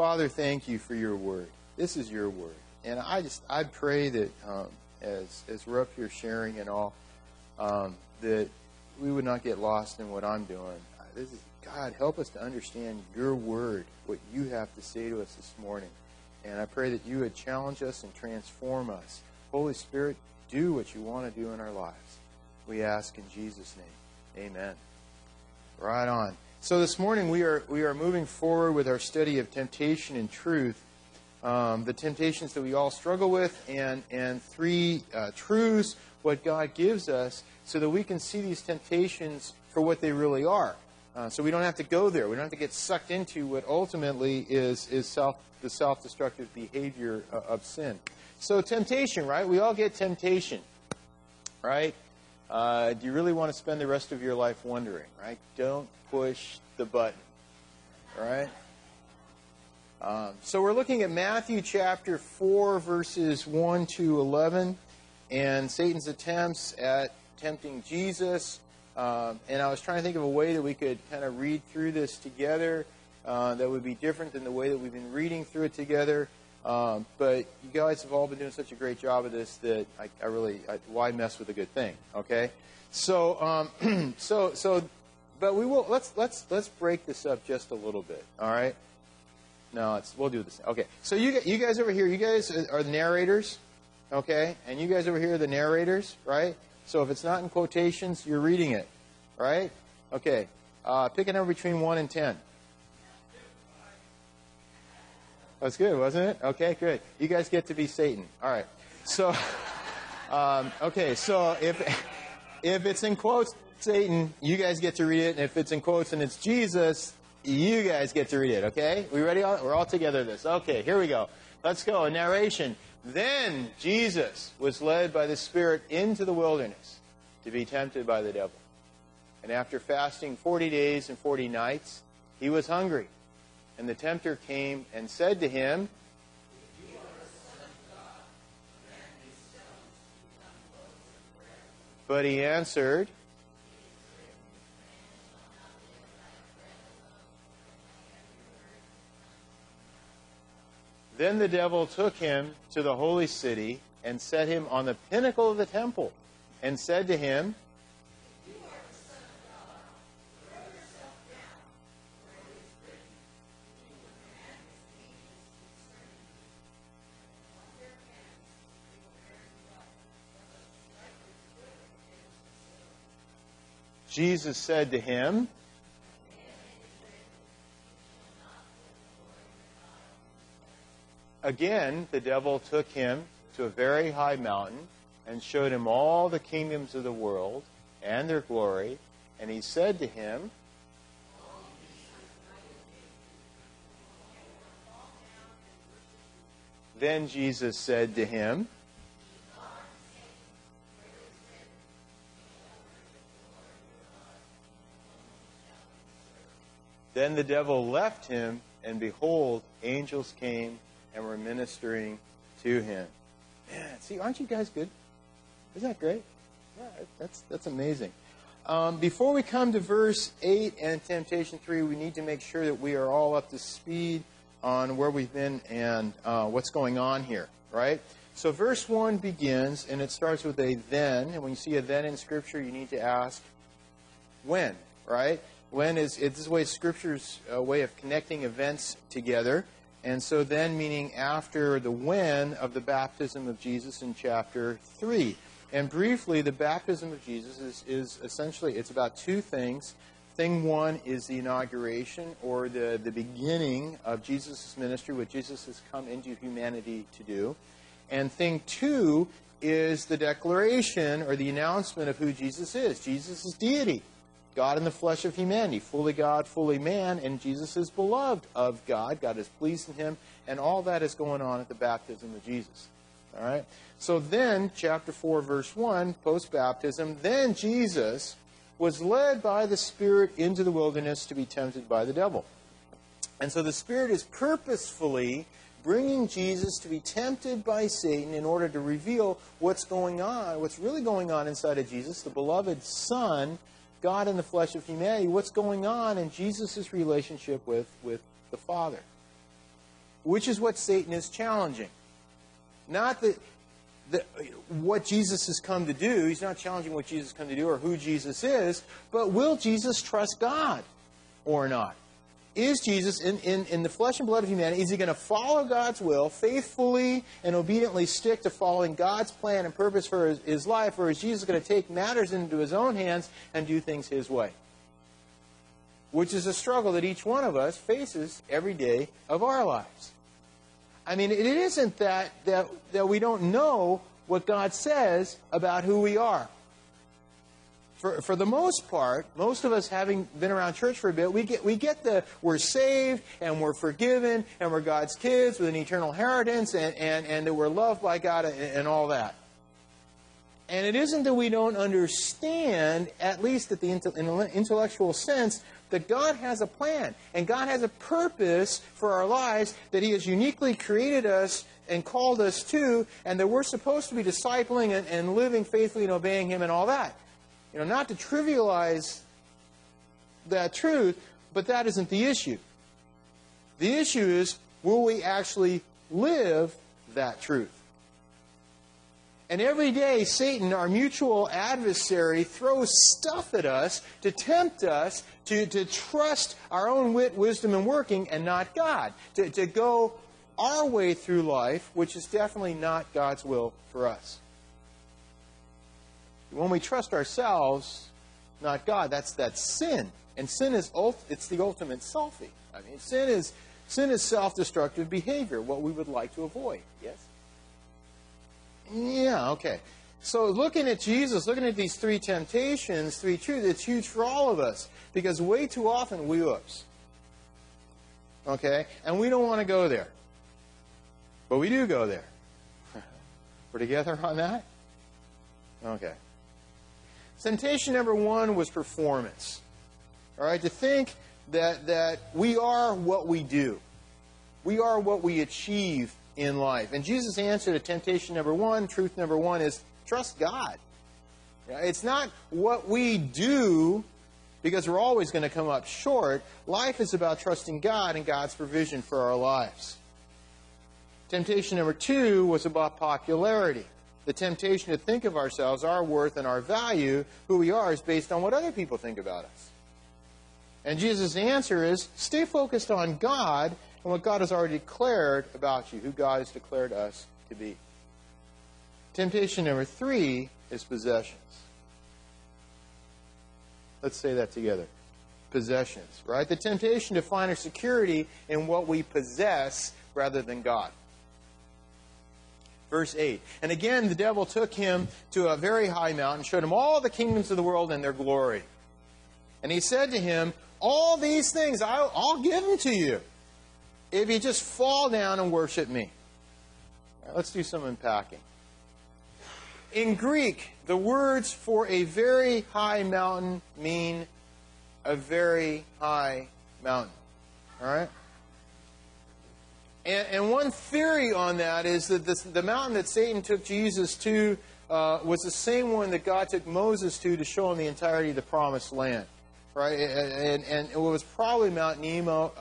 Father, thank you for your word. This is your word. And I pray that as we're up here sharing and all, that we would not get lost in what I'm doing. God, help us to understand your word, what you have to say to us this morning. And I pray that you would challenge us and transform us. Holy Spirit, do what you want to do in our lives. We ask in Jesus' name. Amen. Right on. So this morning we are moving forward with our study of temptation and truth. The temptations that we all struggle with, and three truths, what God gives us, so that we can see these temptations for what they really are. So we don't have to go there. We don't have to get sucked into what ultimately is the self-destructive behavior of sin. So temptation, right? We all get temptation, right? Do you really want to spend the rest of your life wondering, right? Don't push the button, right? So we're looking at Matthew chapter 4, verses 1 to 11, and Satan's attempts at tempting Jesus. And I was trying to think of a way that we could kind of read through this together that would be different than the way that we've been reading through it together. But you guys have all been doing such a great job of this that I really why mess with a good thing? Okay, so but we will let's break this up just a little bit. All right. No, we'll do this. Okay, so you guys over here, you guys are the narrators, okay? And you guys over here are the narrators, right? So if it's not in quotations, you're reading it, right? Okay, pick a number between 1 and 10. That's good, wasn't it? Okay, good. You guys get to be Satan. All right. So, okay, so if it's in quotes, Satan, you guys get to read it. And if it's in quotes and it's Jesus, you guys get to read it, okay? We ready? We're all together this. Okay, here we go. Let's go. A narration. Then Jesus was led by the Spirit into the wilderness to be tempted by the devil. And after fasting 40 days and 40 nights, he was hungry. And the tempter came and said to him, "If you are the Son of God, command these stones to become loaves of bread." But he answered, Then the devil took him to the holy city and set him on the pinnacle of the temple and said to him, "If you are the Son of God, throw yourself down, for it is written, He will command His angels concerning you, and on their hands they will bear you up, lest you strike your foot against the stone." Jesus said to him, Again, the devil took him to a very high mountain and showed him all the kingdoms of the world and their glory. And he said to him, Then Jesus said to him, Then the devil left him, and behold, angels came and were ministering to him. Man, see, aren't you guys good? Isn't that great? Yeah, that's amazing. Before we come to verse 8 and temptation 3, we need to make sure that we are all up to speed on where we've been and what's going on here, right? So verse 1 begins, and it starts with a then. And when you see a then in Scripture, you need to ask, when, right? When is this way Scripture's way of connecting events together. And so then meaning after the when of the baptism of Jesus in chapter 3. And briefly, the baptism of Jesus is essentially, it's about two things. Thing one is the inauguration, or the beginning of Jesus' ministry, what Jesus has come into humanity to do. And thing two is the declaration or the announcement of who Jesus is. Jesus is deity. God in the flesh of humanity, fully God, fully man, and Jesus is beloved of God. God is pleased in him, and all that is going on at the baptism of Jesus. All right? So then, chapter 4, verse 1, post-baptism, then Jesus was led by the Spirit into the wilderness to be tempted by the devil. And so the Spirit is purposefully bringing Jesus to be tempted by Satan in order to reveal what's going on, what's really going on inside of Jesus, the beloved Son, God in the flesh of humanity, what's going on in Jesus' relationship with the Father. which is what Satan is challenging. Not what Jesus has come to do. He's not challenging what Jesus has come to do or who Jesus is, but will Jesus trust God or not? Is Jesus, in the flesh and blood of humanity, is he going to follow God's will, faithfully and obediently stick to following God's plan and purpose for his life, or is Jesus going to take matters into his own hands and do things his way? Which is a struggle that each one of us faces every day of our lives. I mean, it isn't that we don't know what God says about who we are. For the most part, most of us having been around church for a bit, we get we're saved and we're forgiven and we're God's kids with an eternal inheritance and that we're loved by God and all that. And it isn't that we don't understand, at least in an intellectual sense, that God has a plan and God has a purpose for our lives, that he has uniquely created us and called us to, and that we're supposed to be discipling and living faithfully and obeying him and all that. You know, not to trivialize that truth, but that isn't the issue. The issue is, will we actually live that truth? And every day, Satan, our mutual adversary, throws stuff at us to tempt us to trust our own wit, wisdom, and working, and not God. To go our way through life, which is definitely not God's will for us. When we trust ourselves, not God, that's sin. And sin is it's the ultimate selfie. I mean, sin is self-destructive behavior, what we would like to avoid. Yes? Yeah, okay. So looking at Jesus, looking at these three temptations, three truths, it's huge for all of us. Because way too often we whoops. Okay? And we don't want to go there. But we do go there. We're together on that? Okay. Temptation number one was performance. All right, to think that we are what we do. We are what we achieve in life. And Jesus' answer to temptation number one, truth number one, is trust God. It's not what we do, because we're always going to come up short. Life is about trusting God and God's provision for our lives. Temptation number two was about popularity. The temptation to think of ourselves, our worth, and our value, who we are, is based on what other people think about us. And Jesus' answer is, stay focused on God and what God has already declared about you, who God has declared us to be. Temptation number three is possessions. Let's say that together. Possessions, right? The temptation to find our security in what we possess rather than God. Verse 8. And again, the devil took him to a very high mountain, showed him all the kingdoms of the world and their glory. And he said to him, all these things, I'll give them to you if you just fall down and worship me. Right, let's do some unpacking. In Greek, the words for a very high mountain mean a very high mountain. All right? And one theory on that is that the mountain that Satan took Jesus to was the same one that God took Moses to show him the entirety of the promised land. Right? And it was probably Mount Nemo.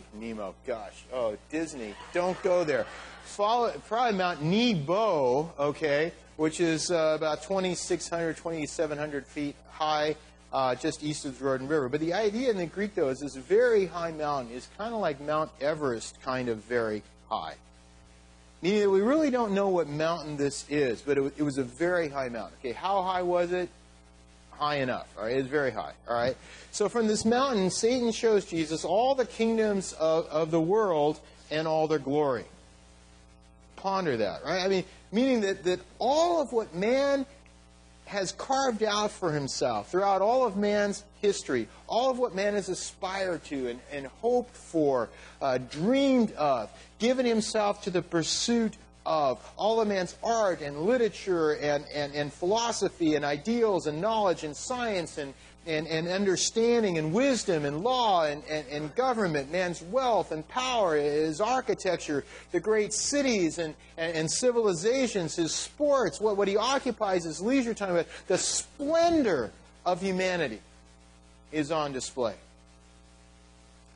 Disney. Don't go there. Probably Mount Nebo, okay, which is about 2,600, 2,700 feet high, just east of the Jordan River. But the idea in the Greek, though, is this very high mountain is kind of like Mount Everest, kind of very high. Meaning that we really don't know what mountain this is, but it was a very high mountain. Okay, how high was it? High enough. All right, it's very high. All right. So from this mountain, Satan shows Jesus all the kingdoms of the world and all their glory. Ponder that, right? I mean, meaning that all of what man has carved out for himself throughout all of man's history, all of what man has aspired to and hoped for, dreamed of, given himself to the pursuit of, all of man's art and literature and philosophy and ideals and knowledge and science and understanding and wisdom and law and government, man's wealth and power, his architecture, the great cities and civilizations, his sports, what he occupies his leisure time with, the splendor of humanity is on display.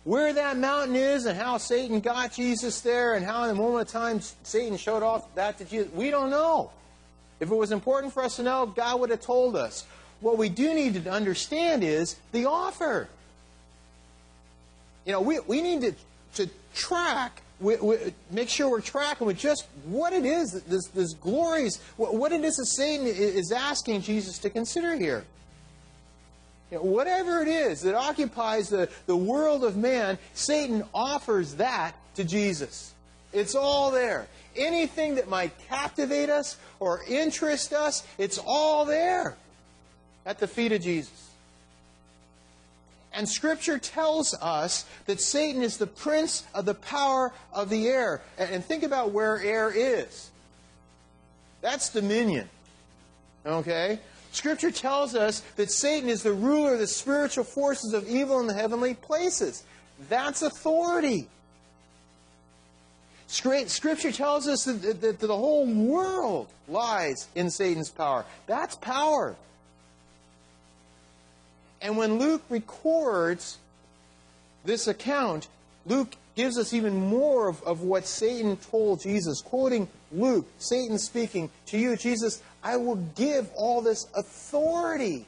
Where that mountain is and how Satan got Jesus there and how in a moment of time Satan showed off that to Jesus, we don't know. If it was important for us to know, God would have told us. What we do need to understand is the offer. You know, we need to track, make sure we're tracking with just what it is, this glories, what it is that Satan is asking Jesus to consider here. You know, whatever it is that occupies the world of man, Satan offers that to Jesus. It's all there. Anything that might captivate us or interest us, it's all there at the feet of Jesus. And Scripture tells us that Satan is the prince of the power of the air. And think about where air is. That's dominion. Okay? Scripture tells us that Satan is the ruler of the spiritual forces of evil in the heavenly places. That's authority. Scripture tells us that the whole world lies in Satan's power. That's power. And when Luke records this account, Luke gives us even more of what Satan told Jesus. Quoting Luke, Satan speaking, "To you, Jesus, I will give all this authority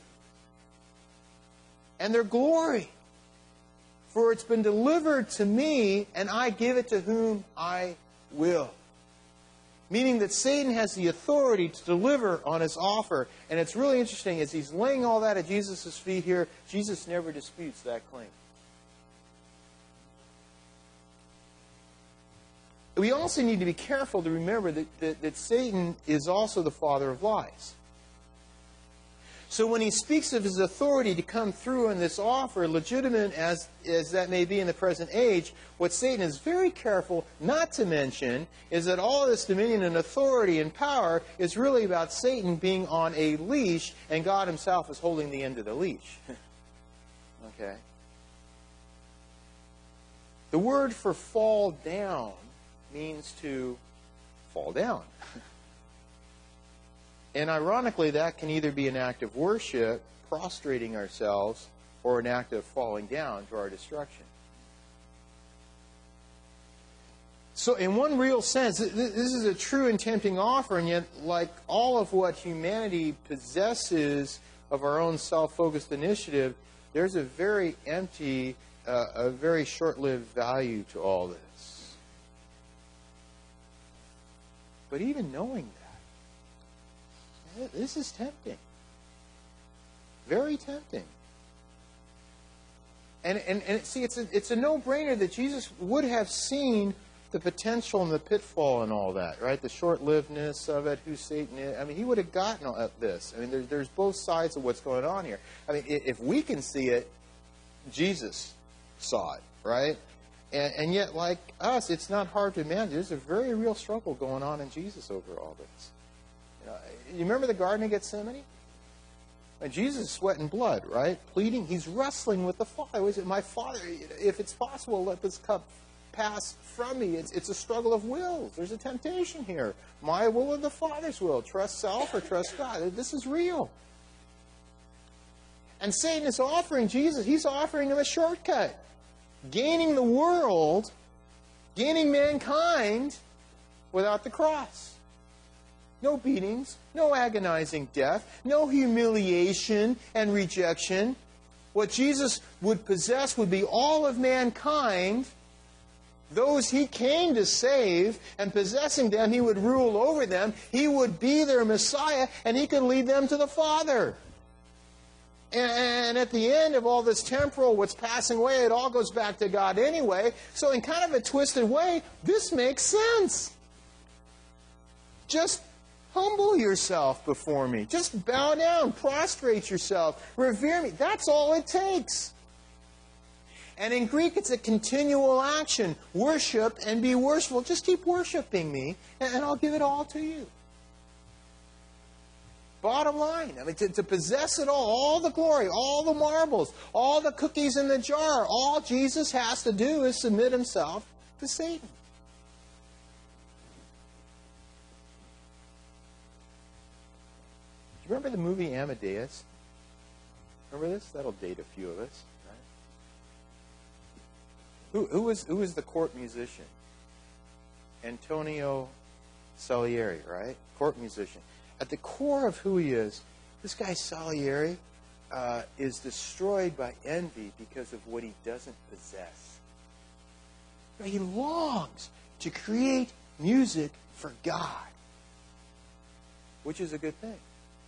and their glory. For it's been delivered to me, and I give it to whom I will." Meaning that Satan has the authority to deliver on his offer. And it's really interesting, as he's laying all that at Jesus' feet here, Jesus never disputes that claim. We also need to be careful to remember that Satan is also the father of lies. So when he speaks of his authority to come through in this offer, legitimate as that may be in the present age, what Satan is very careful not to mention is that all this dominion and authority and power is really about Satan being on a leash, and God himself is holding the end of the leash. Okay? The word for fall down means to fall down. And ironically, that can either be an act of worship, prostrating ourselves, or an act of falling down to our destruction. So in one real sense, this is a true and tempting offer, and yet, like all of what humanity possesses of our own self-focused initiative, there's a very empty, a very short-lived value to all this. But even knowing that, this is tempting. Very tempting. And see, it's a no-brainer that Jesus would have seen the potential and the pitfall and all that, right? The short-livedness of it, who Satan is. I mean, he would have gotten at this. I mean, there's both sides of what's going on here. I mean, if we can see it, Jesus saw it, right? And yet, like us, it's not hard to imagine. There's a very real struggle going on in Jesus over all this. You remember the Garden of Gethsemane? And Jesus is sweating blood, right? Pleading. He's wrestling with the Father. He said, "My Father, if it's possible, let this cup pass from me." It's a struggle of wills. There's a temptation here. My will or the Father's will. Trust self or trust God. This is real. And Satan is offering Jesus, he's offering him a shortcut. Gaining the world, gaining mankind without the cross. No beatings, no agonizing death, no humiliation and rejection. What Jesus would possess would be all of mankind, those he came to save, and possessing them, he would rule over them. He would be their Messiah, and he could lead them to the Father. And at the end of all this temporal, what's passing away, it all goes back to God anyway. So in kind of a twisted way, this makes sense. Just humble yourself before me. Just bow down, prostrate yourself, revere me. That's all it takes. And in Greek, it's a continual action. Worship and be worshipful. Just keep worshiping me, and I'll give it all to you. Bottom line, I mean, to possess it all the glory, all the marbles, all the cookies in the jar, all Jesus has to do is submit himself to Satan. Do you remember the movie Amadeus? Remember this? That'll date a few of us. Right? Who was the court musician? Antonio Salieri, right? Court musician. At the core of who he is, this guy Salieri is destroyed by envy because of what he doesn't possess. But he longs to create music for God, which is a good thing.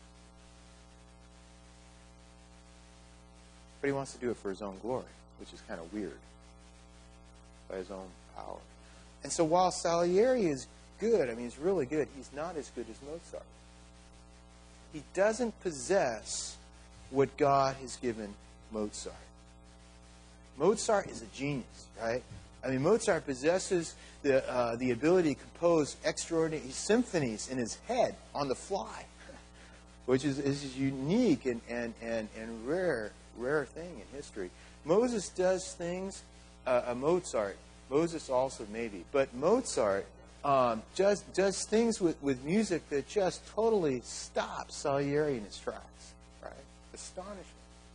But he wants to do it for his own glory, which is kind of weird, by his own power. And so while Salieri is good, I mean, he's really good, he's not as good as Mozart. He doesn't possess what God has given Mozart. Mozart is a genius, right? I mean, Mozart possesses the ability to compose extraordinary symphonies in his head on the fly, which is unique and rare thing in history. Moses does things, Moses also maybe, but Mozart does things with music that just totally stops Salieri in his tracks, right? Astonishing.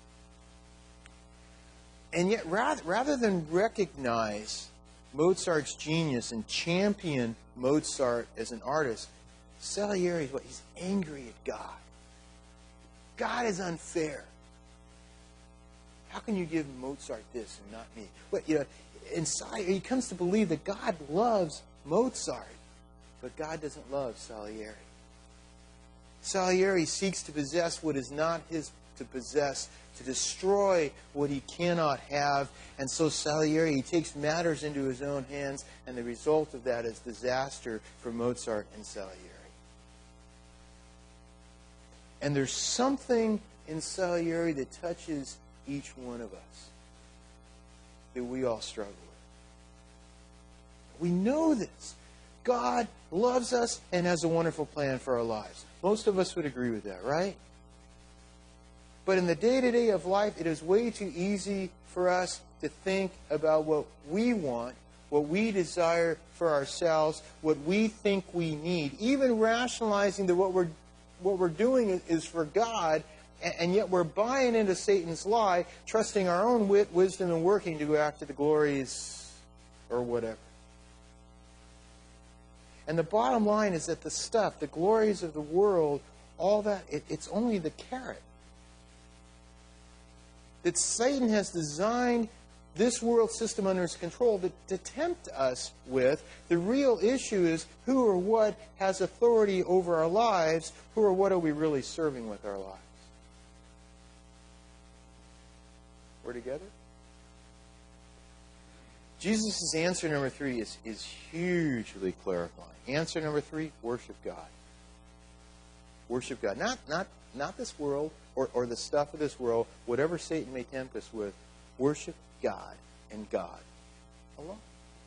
And yet, rather than recognize Mozart's genius and champion Mozart as an artist, Salieri is he's angry at God. God is unfair. How can you give Mozart this and not me? But inside he comes to believe that God loves Mozart, but God doesn't love Salieri. Salieri seeks to possess what is not his to possess, to destroy what he cannot have. And so Salieri, he takes matters into his own hands, and the result of that is disaster for Mozart and Salieri. And there's something in Salieri that touches each one of us that we all struggle with. We know this. God loves us and has a wonderful plan for our lives. Most of us would agree with that, right? But in the day-to-day of life, it is way too easy for us to think about what we want, what we desire for ourselves, what we think we need, even rationalizing that what we're doing is for God, and yet we're buying into Satan's lie, trusting our own wit, wisdom, and working to go after the glories or whatever. And the bottom line is that the stuff, the glories of the world, all that, it's only the carrot. That Satan has designed this world system under his control to tempt us with. The real issue is who or what has authority over our lives, who or what are we really serving with our lives. We're together? Jesus' answer number 3 is hugely clarifying. Answer number 3, worship God. Worship God. Not this world or the stuff of this world, whatever Satan may tempt us with. Worship God and God alone.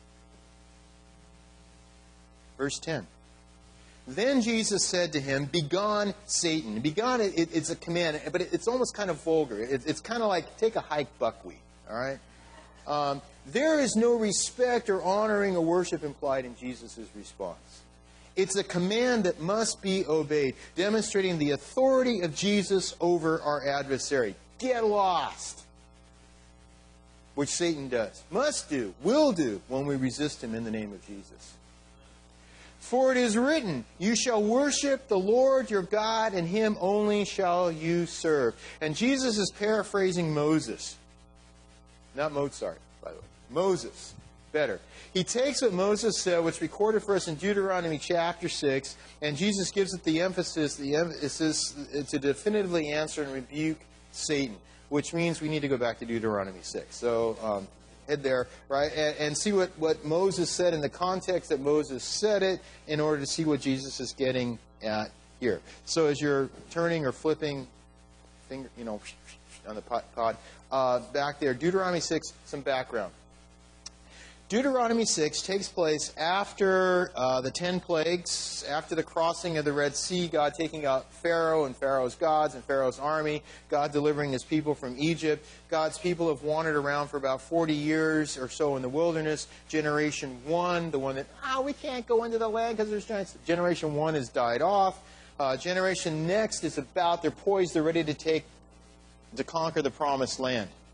Verse 10. Then Jesus said to him, "Begone, Satan." Begone, it's a command, but it's almost kind of vulgar. It's kind of like, take a hike, buckwheat. All right? There is no respect or honoring or worship implied in Jesus' response. It's a command that must be obeyed, demonstrating the authority of Jesus over our adversary. Get lost. Which Satan does. Must do, will do, when we resist him in the name of Jesus. For it is written, "You shall worship the Lord your God, and him only shall you serve." And Jesus is paraphrasing Moses. Not Mozart, by the way. Moses. Better. He takes what Moses said, which recorded for us in Deuteronomy chapter 6, and Jesus gives it the emphasis to definitively answer and rebuke Satan, which means we need to go back to Deuteronomy 6. So head there, right, and see what Moses said in the context that Moses said it in order to see what Jesus is getting at here. So as you're turning or flipping, finger, on the pod, back there, Deuteronomy 6, some background. Deuteronomy 6 takes place after the 10 plagues, after the crossing of the Red Sea, God taking out Pharaoh and Pharaoh's gods and Pharaoh's army, God delivering his people from Egypt. God's people have wandered around for about 40 years or so in the wilderness. Generation 1, the one that, we can't go into the land because there's giants. Generation 1 has died off. Generation next is they're poised, they're ready to conquer the promised land.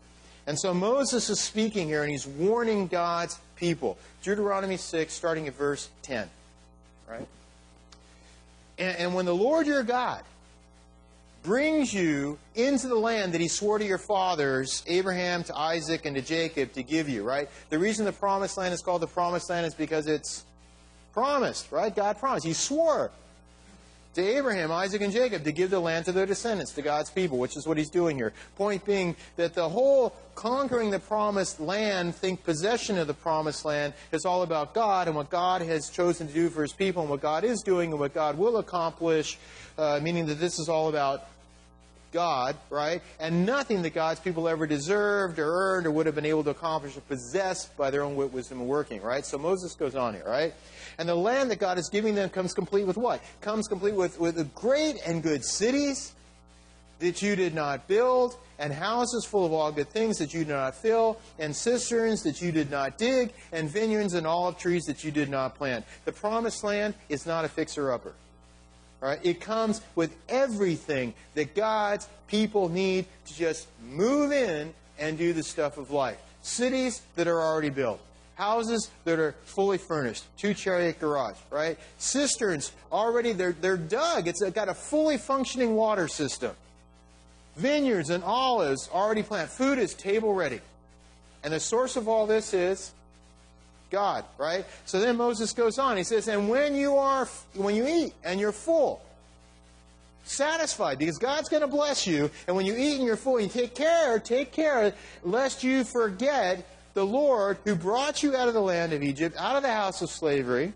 And so Moses is speaking here, and he's warning God's people. Deuteronomy 6, starting at verse 10. Right? And when the Lord your God brings you into the land that He swore to your fathers, Abraham, to Isaac, and to Jacob, to give you, right? The reason the promised land is called the promised land is because it's promised, right? God promised. He swore to Abraham, Isaac, and Jacob to give the land to their descendants, to God's people, which is what He's doing here. Point being that the whole conquering the promised land, think possession of the promised land, is all about God and what God has chosen to do for His people and what God is doing and what God will accomplish, meaning that this is all about God, right? And nothing that God's people ever deserved or earned or would have been able to accomplish or possess by their own wisdom and working, right? So Moses goes on here, right? And the land that God is giving them comes complete with what? Comes complete with great and good cities that you did not build, and houses full of all good things that you did not fill, and cisterns that you did not dig, and vineyards and olive trees that you did not plant. The promised land is not a fixer-upper. Right? It comes with everything that God's people need to just move in and do the stuff of life. Cities that are already built. Houses that are fully furnished. 2-chariot garage, right? Cisterns, already they're dug. It's got a fully functioning water system. Vineyards and olives already planted. Food is table ready. And the source of all this is God, right? So then Moses goes on. He says, and when you eat and you're full, satisfied, because God's going to bless you, and when you eat and you're full, you take care, lest you forget the Lord who brought you out of the land of Egypt, out of the house of slavery.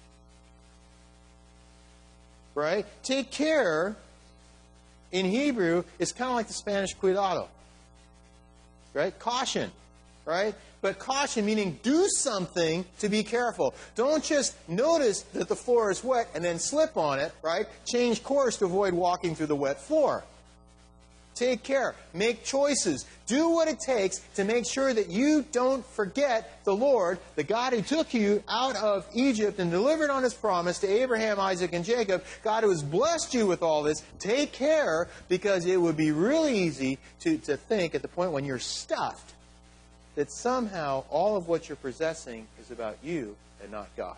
Right? Take care, in Hebrew, is kind of like the Spanish cuidado. Right? Caution. Right? But caution meaning do something to be careful. Don't just notice that the floor is wet and then slip on it, right? Change course to avoid walking through the wet floor. Take care. Make choices. Do what it takes to make sure that you don't forget the Lord, the God who took you out of Egypt and delivered on His promise to Abraham, Isaac, and Jacob. God who has blessed you with all this. Take care, because it would be really easy to think at the point when you're stuffed that somehow all of what you're possessing is about you and not God.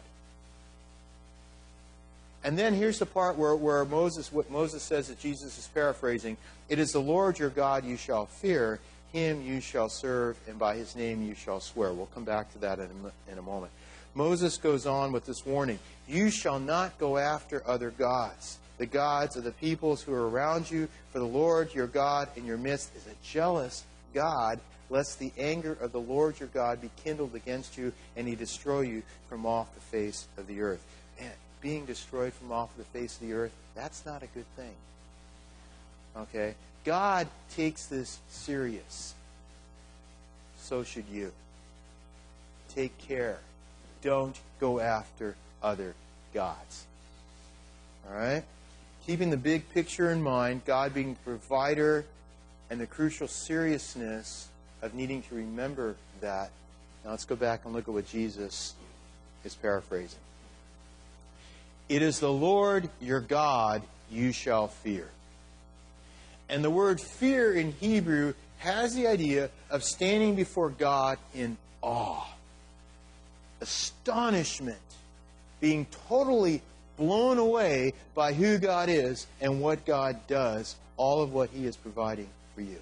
And then here's the part where what Moses says that Jesus is paraphrasing. It is the Lord your God you shall fear, Him you shall serve, and by His name you shall swear. We'll come back to that in a moment. Moses goes on with this warning. You shall not go after other gods, the gods of the peoples who are around you, for the Lord your God in your midst is a jealous God, lest the anger of the Lord your God be kindled against you, and He destroy you from off the face of the earth. Man, being destroyed from off the face of the earth, that's not a good thing. Okay? God takes this serious. So should you. Take care. Don't go after other gods. Alright? Keeping the big picture in mind, God being the provider, and the crucial seriousness of needing to remember that. Now let's go back and look at what Jesus is paraphrasing. It is the Lord your God you shall fear. And the word fear in Hebrew has the idea of standing before God in awe, astonishment, being totally blown away by who God is and what God does, all of what He is providing for you.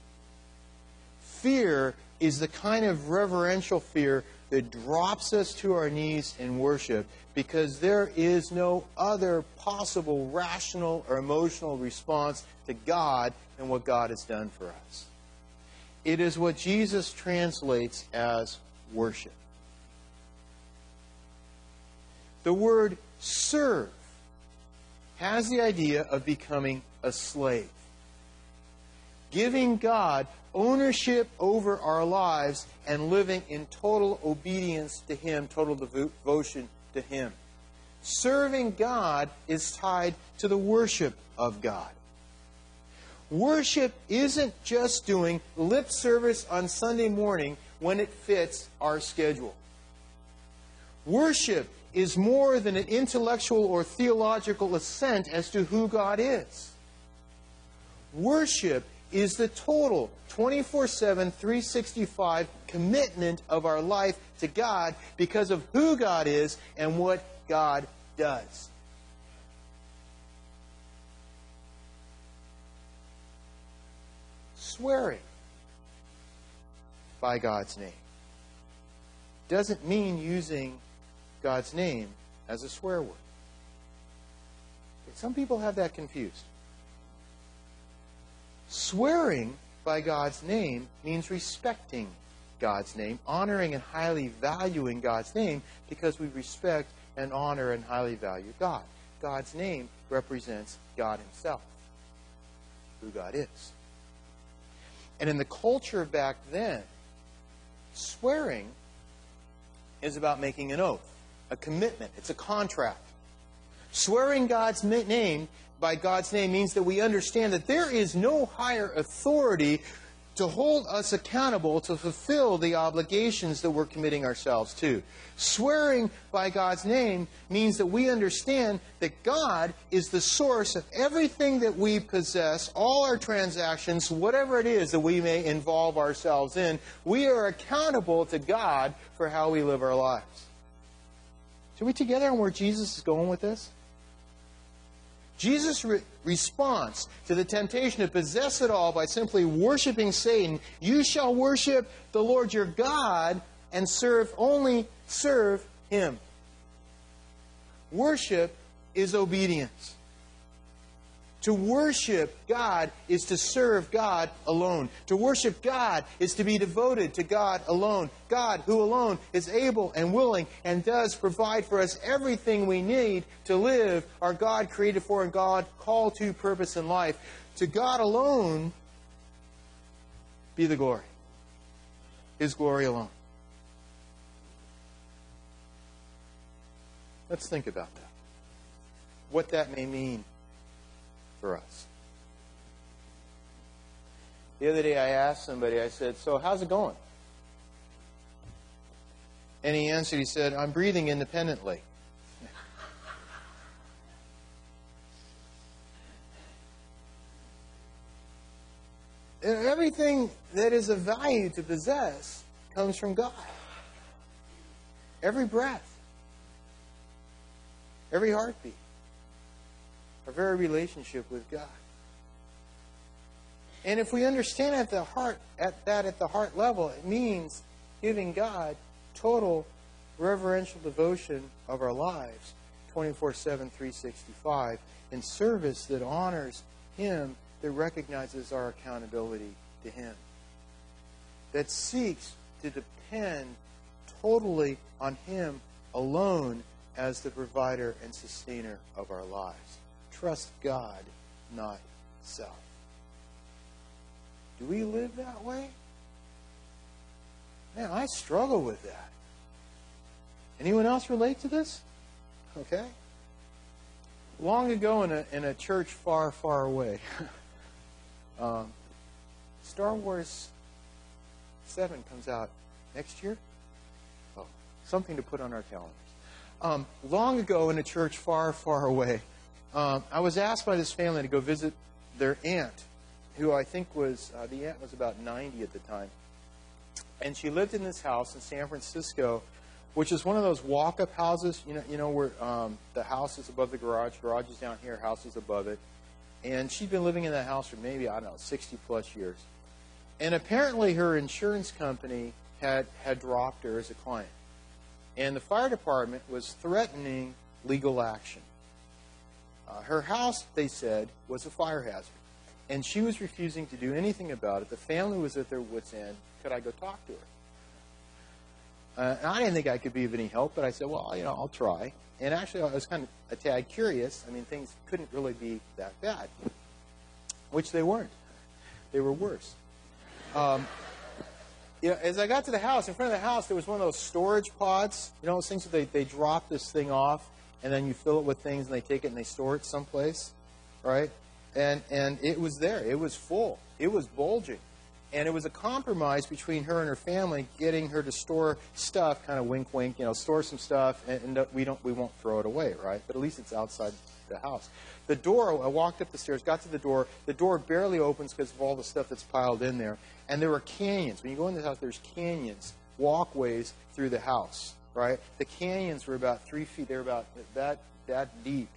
Fear is the kind of reverential fear that drops us to our knees in worship, because there is no other possible rational or emotional response to God than what God has done for us. It is what Jesus translates as worship. The word serve has the idea of becoming a slave. Giving God ownership over our lives and living in total obedience to Him, total devotion to Him. Serving God is tied to the worship of God. Worship isn't just doing lip service on Sunday morning when it fits our schedule. Worship is more than an intellectual or theological assent as to who God is. Worship is the total 24/7, 365 commitment of our life to God because of who God is and what God does. Swearing by God's name doesn't mean using God's name as a swear word. Some people have that confused. Swearing by God's name means respecting God's name, honoring and highly valuing God's name because we respect and honor and highly value God. God's name represents God Himself, who God is. And in the culture back then, swearing is about making an oath, a commitment. It's a contract. Swearing God's name by God's name means that we understand that there is no higher authority to hold us accountable to fulfill the obligations that we're committing ourselves to. Swearing by God's name means that we understand that God is the source of everything that we possess, all our transactions, whatever it is that we may involve ourselves in. We are accountable to God for how we live our lives. So are we together on where Jesus is going with this? Jesus' response to the temptation to possess it all by simply worshiping Satan, you shall worship the Lord your God and only serve Him. Worship is obedience. To worship God is to serve God alone. To worship God is to be devoted to God alone. God, who alone is able and willing and does provide for us everything we need to live our God created for and God called to purpose in life. To God alone be the glory. His glory alone. Let's think about that. What that may mean for us. The other day I asked somebody, I said, so how's it going? And he answered, he said, I'm breathing independently. Everything that is of value to possess comes from God. Every breath, every heartbeat, our very relationship with God. And if we understand at the heart level, it means giving God total reverential devotion of our lives, 24/7, 365, in service that honors Him, that recognizes our accountability to Him, that seeks to depend totally on Him alone as the provider and sustainer of our lives. Trust God, not self. Do we live that way? Man, I struggle with that. Anyone else relate to this? Okay. Long ago in a church far, far away, Star Wars 7 comes out next year. Oh, something to put on our calendars. Long ago in a church far, far away, I was asked by this family to go visit their aunt, who I think was, the aunt was about 90 at the time. And she lived in this house in San Francisco, which is one of those walk-up houses, you know where the house is above the garage is down here, house is above it. And she'd been living in that house for maybe, 60-plus years. And apparently her insurance company had dropped her as a client. And the fire department was threatening legal action. Her house, they said, was a fire hazard. And she was refusing to do anything about it. The family was at their wits' end. Could I go talk to her? And I didn't think I could be of any help, but I said, well, I'll try. And actually, I was kind of a tad curious. I mean, things couldn't really be that bad, which they weren't. They were worse. As I got to the house, in front of the house, there was one of those storage pods. Those things that they drop this thing off, and then you fill it with things, and they take it and they store it someplace, right? And it was there. It was full. It was bulging. And it was a compromise between her and her family, getting her to store stuff, kind of wink, wink, store some stuff, and we won't throw it away, right? But at least it's outside the house. The door, I walked up the stairs, got to the door barely opens because of all the stuff that's piled in there. And there were canyons. When you go in the house, there's canyons, walkways through the house, right? The canyons were about 3 feet. They were about that deep,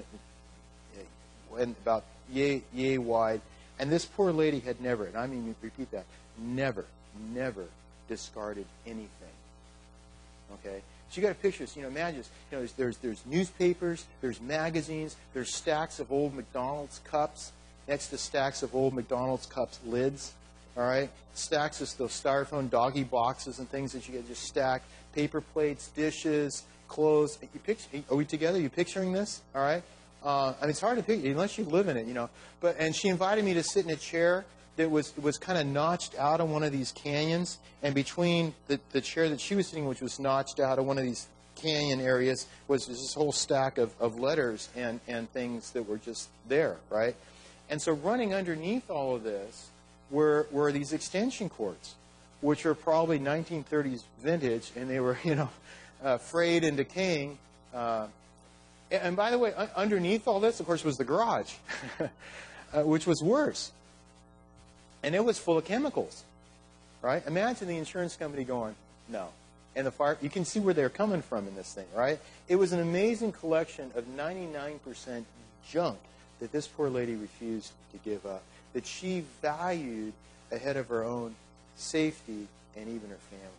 and about yay wide. And this poor lady had never, and I mean, repeat that, never discarded anything. Okay? So you got to picture this. Imagine this. There's newspapers, there's magazines, there's stacks of old McDonald's cups next to stacks of old McDonald's cups lids. All right? Stacks of those styrofoam doggy boxes and things that you get just stacked. Paper plates, dishes, clothes. Are we together? Are you picturing this? All right? It's hard to picture unless you live in it, And she invited me to sit in a chair that was kind of notched out of one of these canyons, and between the chair that she was sitting, which was notched out of one of these canyon areas, was this whole stack of letters and things that were just there, right? And so running underneath all of this were these extension cords, which are probably 1930s vintage, and they were, frayed and decaying. And by the way, underneath all this, of course, was the garage, which was worse. And it was full of chemicals, right? Imagine the insurance company going, no. And the fire, you can see where they're coming from in this thing, right? It was an amazing collection of 99% junk that this poor lady refused to give up, that she valued ahead of her own safety and even her family.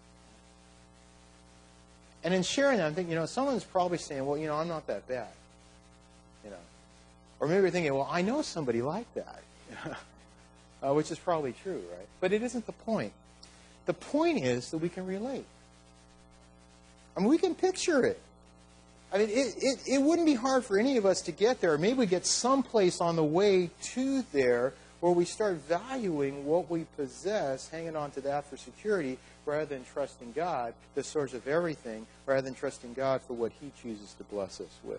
And in sharing that, I'm thinking, someone's probably saying, well, I'm not that bad. Or maybe you're thinking, well, I know somebody like that. Which is probably true, right? But it isn't the point. The point is that we can relate. We can picture it. It wouldn't be hard for any of us to get there. Maybe we get someplace on the way to there where we start valuing what we possess, hanging on to that for security, rather than trusting God, the source of everything, rather than trusting God for what He chooses to bless us with.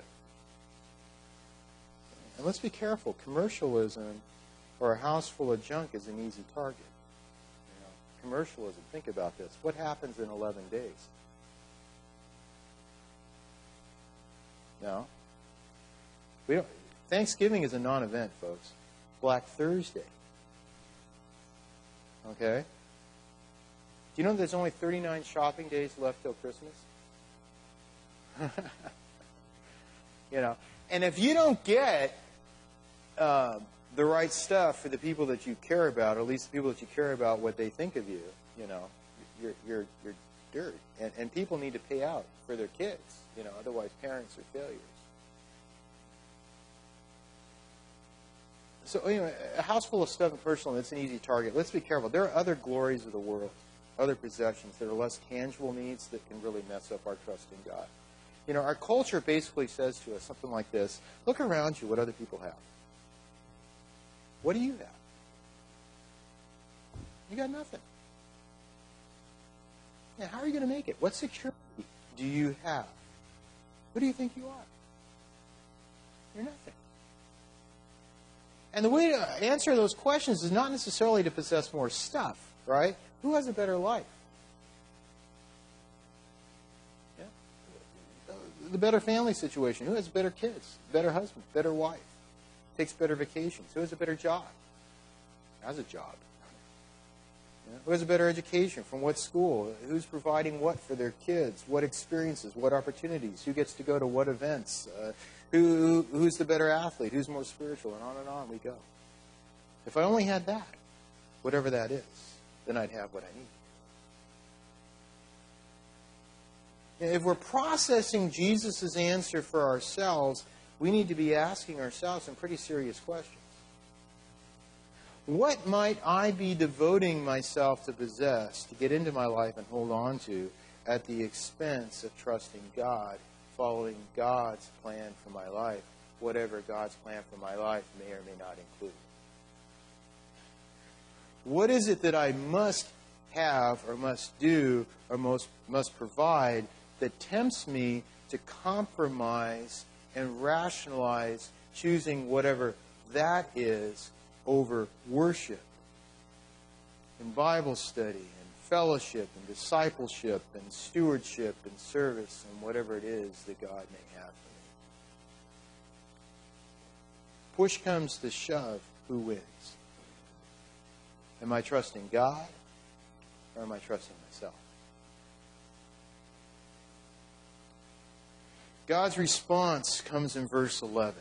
And let's be careful. Commercialism or a house full of junk is an easy target. Commercialism, think about this. What happens in 11 days? No. Thanksgiving is a non-event, folks. Black Thursday. Okay? Do you know there's only 39 shopping days left till Christmas? And if you don't get the right stuff for the people that you care about, or at least the people that you care about, what they think of you, you're dirt. And people need to pay out for their kids, otherwise parents are failures. So, a house full of stuff and personal, it's an easy target. Let's be careful. There are other glories of the world, other possessions that are less tangible needs that can really mess up our trust in God. Our culture basically says to us something like this: look around you, what other people have. What do you have? You got nothing. Now, how are you going to make it? What security do you have? Who do you think you are? You're nothing. And the way to answer those questions is not necessarily to possess more stuff, right? Who has a better life? Yeah. The better family situation. Who has better kids? Better husband? Better wife? Takes better vacations? Who has a better job? Has a job. Yeah. Who has a better education? From what school? Who's providing what for their kids? What experiences? What opportunities? Who gets to go to what events? Who's the better athlete? Who's more spiritual? And on we go. If I only had that, whatever that is, then I'd have what I need. If we're processing Jesus' answer for ourselves, we need to be asking ourselves some pretty serious questions. What might I be devoting myself to possess, to get into my life and hold on to, at the expense of trusting God, following God's plan for my life, whatever God's plan for my life may or may not include? What is it that I must have or must do or must provide that tempts me to compromise and rationalize choosing whatever that is over worship? in Bible study and fellowship and discipleship and stewardship and service and whatever it is that God may have for me. Push comes to shove, who wins? Am I trusting God or am I trusting myself? God's response comes in verse 11.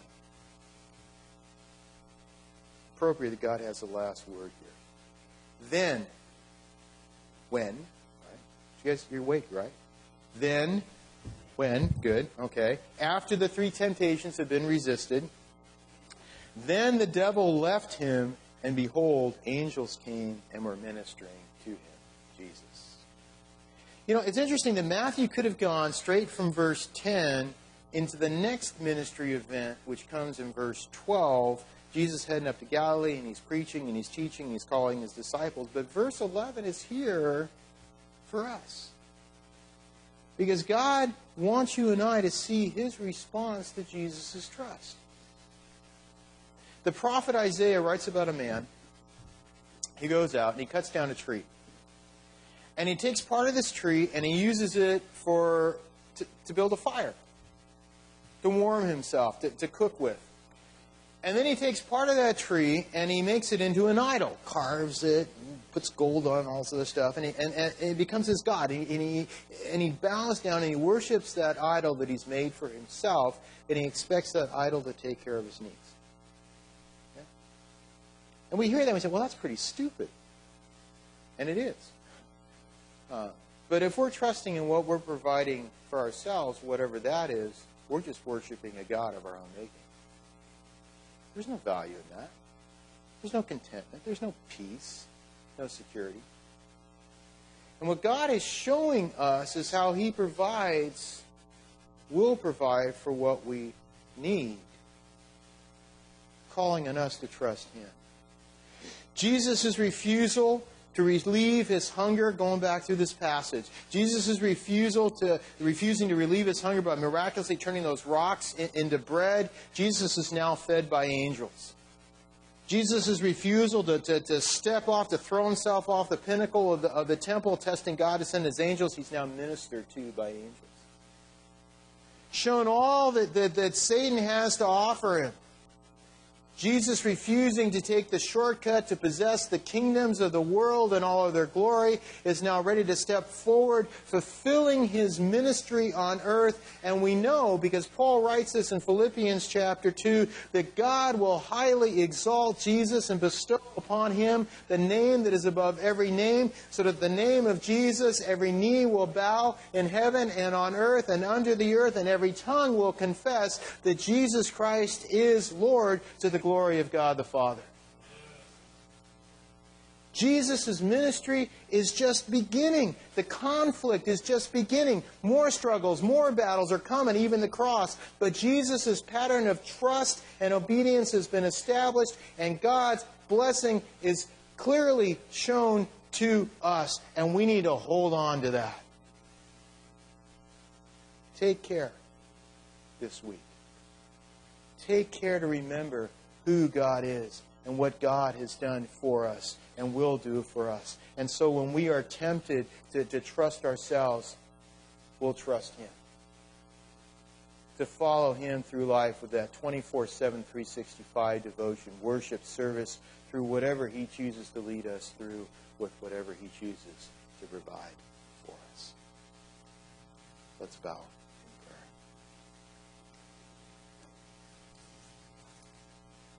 Appropriate that God has the last word here. Then, when, right? You guys, you're awake, right? Then, when, good, okay. After the 3 temptations have been resisted, then the devil left him, and behold, angels came and were ministering to him, Jesus. You know, it's interesting that Matthew could have gone straight from verse 10 into the next ministry event, which comes in verse 12. Jesus heading up to Galilee, and he's preaching, and he's teaching, and he's calling his disciples. But verse 11 is here for us. Because God wants you and I to see his response to Jesus' trust. The prophet Isaiah writes about a man. He goes out and he cuts down a tree. And he takes part of this tree and he uses it to build a fire. To warm himself, to cook with. And then he takes part of that tree and he makes it into an idol. Carves it, puts gold on, all this other stuff. And it becomes his god. And he bows down and he worships that idol that he's made for himself. And he expects that idol to take care of his needs. Okay? And we hear that and we say, well, that's pretty stupid. And it is. But if we're trusting in what we're providing for ourselves, whatever that is, we're just worshiping a god of our own making. There's no value in that. There's no contentment. There's no peace. No security. And what God is showing us is how he will provide for what we need, calling on us to trust him. Jesus' refusal to relieve his hunger, going back through this passage. Jesus' refusing to relieve his hunger by miraculously turning those rocks into bread. Jesus is now fed by angels. Jesus' refusal to step off, to throw himself off the pinnacle of the temple, testing God to send his angels, he's now ministered to by angels. Shown all that Satan has to offer him. Jesus refusing to take the shortcut to possess the kingdoms of the world and all of their glory is now ready to step forward, fulfilling his ministry on earth. And we know, because Paul writes this in Philippians chapter 2, that God will highly exalt Jesus and bestow upon him the name that is above every name, so that the name of Jesus every knee will bow in heaven and on earth and under the earth, and every tongue will confess that Jesus Christ is Lord, to the glory of God the Father. Jesus' ministry is just beginning. The conflict is just beginning. More struggles, more battles are coming, even the cross. But Jesus' pattern of trust and obedience has been established, and God's blessing is clearly shown to us, and we need to hold on to that. Take care this week. Take care to remember who God is and what God has done for us and will do for us. And so when we are tempted to trust ourselves, we'll trust him. To follow him through life with that 24/7, 365 devotion, worship, service, through whatever he chooses to lead us through, with whatever he chooses to provide for us. Let's bow.